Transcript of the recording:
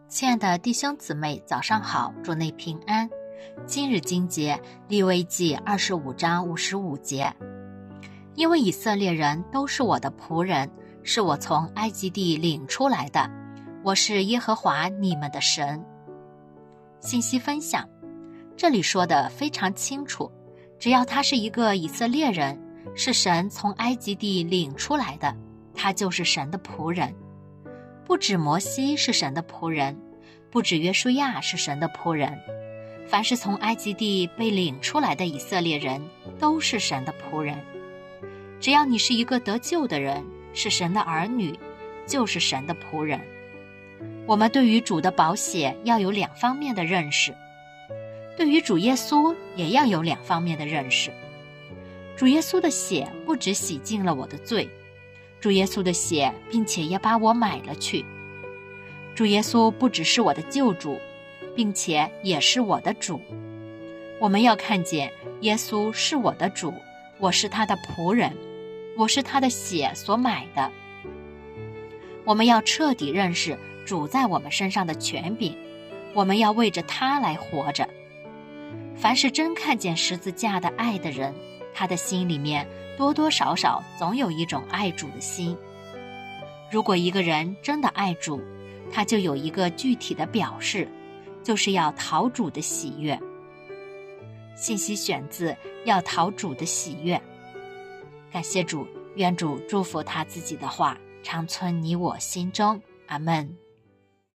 亲爱的弟兄姊妹，早上好，主内平安。今日经节利未记25章55节，因为以色列人都是我的仆人，是我从埃及地领出来的，我是耶和华你们的神。信息分享，这里说的非常清楚，只要他是一个以色列人，是神从埃及地领出来的，他就是神的仆人。不止摩西是神的仆人，不止约书亚是神的仆人，凡是从埃及地被领出来的以色列人都是神的仆人。只要你是一个得救的人，是神的儿女，就是神的仆人。我们对于主的宝血要有两方面的认识，对于主耶稣也要有两方面的认识。主耶稣的血不只洗净了我的罪，主耶稣的血并且也把我买了去。主耶稣不只是我的救主，并且也是我的主。我们要看见耶稣是我的主，我是他的仆人，我是他的血所买的。我们要彻底认识主在我们身上的权柄，我们要为着他来活着。凡是真看见十字架的爱的人，他的心里面多多少少总有一种爱主的心。如果一个人真的爱主，他就有一个具体的表示，就是要讨主的喜悦。信息选自要讨主的喜悦。感谢主，愿主祝福他自己的话常存你我心中。阿们。